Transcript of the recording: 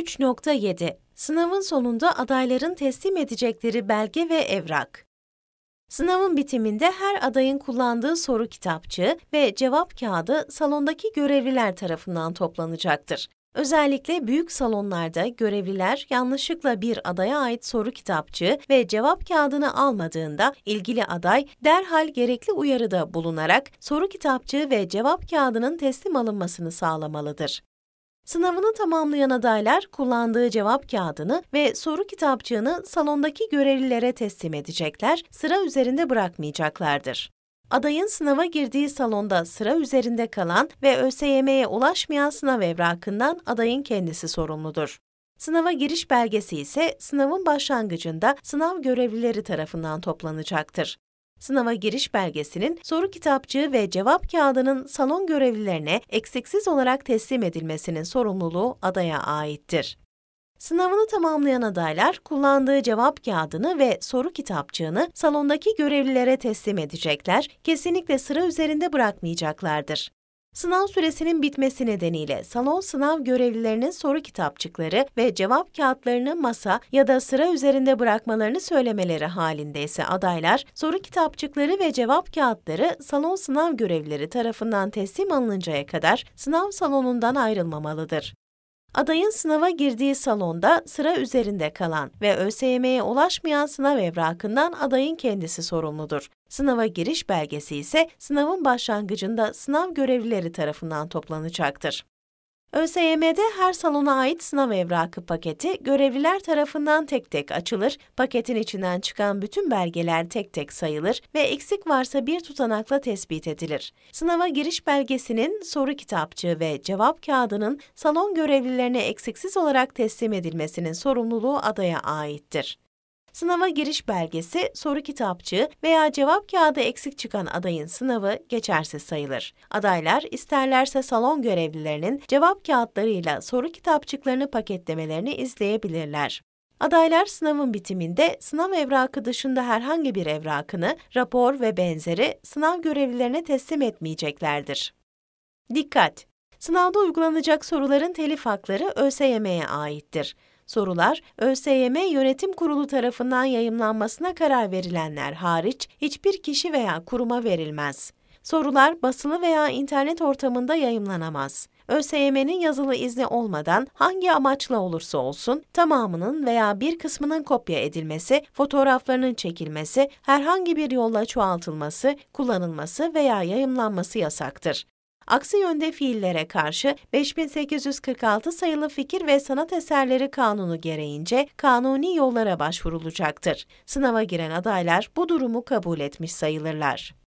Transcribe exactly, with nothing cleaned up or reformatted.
üç nokta yedi Sınavın sonunda adayların teslim edecekleri belge ve evrak. Sınavın bitiminde her adayın kullandığı soru kitapçığı ve cevap kağıdı salondaki görevliler tarafından toplanacaktır. Özellikle büyük salonlarda görevliler yanlışlıkla bir adaya ait soru kitapçığı ve cevap kağıdını almadığında ilgili aday derhal gerekli uyarıda bulunarak soru kitapçığı ve cevap kağıdının teslim alınmasını sağlamalıdır. Sınavını tamamlayan adaylar kullandığı cevap kağıdını ve soru kitapçığını salondaki görevlilere teslim edecekler, sıra üzerinde bırakmayacaklardır. Adayın sınava girdiği salonda sıra üzerinde kalan ve ÖSYM'ye ulaşmayan sınav evrakından adayın kendisi sorumludur. Sınava giriş belgesi ise sınavın başlangıcında sınav görevlileri tarafından toplanacaktır. Sınava giriş belgesinin soru kitapçığı ve cevap kağıdının salon görevlilerine eksiksiz olarak teslim edilmesinin sorumluluğu adaya aittir. Sınavını tamamlayan adaylar kullandığı cevap kağıdını ve soru kitapçığını salondaki görevlilere teslim edecekler, kesinlikle sıra üzerinde bırakmayacaklardır. Sınav süresinin bitmesi nedeniyle salon sınav görevlilerinin soru kitapçıkları ve cevap kağıtlarını masa ya da sıra üzerinde bırakmalarını söylemeleri halinde ise adaylar soru kitapçıkları ve cevap kağıtları salon sınav görevlileri tarafından teslim alınıncaya kadar sınav salonundan ayrılmamalıdır. Adayın sınava girdiği salonda sıra üzerinde kalan ve ÖSYM'ye ulaşmayan sınav evrakından adayın kendisi sorumludur. Sınava giriş belgesi ise sınavın başlangıcında sınav görevlileri tarafından toplanacaktır. ÖSYM'de her salona ait sınav evrakı paketi görevliler tarafından tek tek açılır, paketin içinden çıkan bütün belgeler tek tek sayılır ve eksik varsa bir tutanakla tespit edilir. Sınava giriş belgesinin soru kitapçığı ve cevap kağıdının salon görevlilerine eksiksiz olarak teslim edilmesinin sorumluluğu adaya aittir. Sınava giriş belgesi, soru kitapçığı veya cevap kağıdı eksik çıkan adayın sınavı geçersiz sayılır. Adaylar isterlerse salon görevlilerinin cevap kağıtlarıyla soru kitapçıklarını paketlemelerini izleyebilirler. Adaylar sınavın bitiminde sınav evrakı dışında herhangi bir evrakını, rapor ve benzeri sınav görevlilerine teslim etmeyeceklerdir. Dikkat! Sınavda uygulanacak soruların telif hakları ÖSYM'ye aittir. Sorular, ÖSYM Yönetim Kurulu tarafından yayımlanmasına karar verilenler hariç hiçbir kişi veya kuruma verilmez. Sorular basılı veya internet ortamında yayımlanamaz. ÖSYM'nin yazılı izni olmadan hangi amaçla olursa olsun tamamının veya bir kısmının kopya edilmesi, fotoğraflarının çekilmesi, herhangi bir yolla çoğaltılması, kullanılması veya yayımlanması yasaktır. Aksi yönde fiillere karşı beş bin sekiz yüz kırk altı sayılı Fikir ve Sanat Eserleri Kanunu gereğince kanuni yollara başvurulacaktır. Sınava giren adaylar bu durumu kabul etmiş sayılırlar.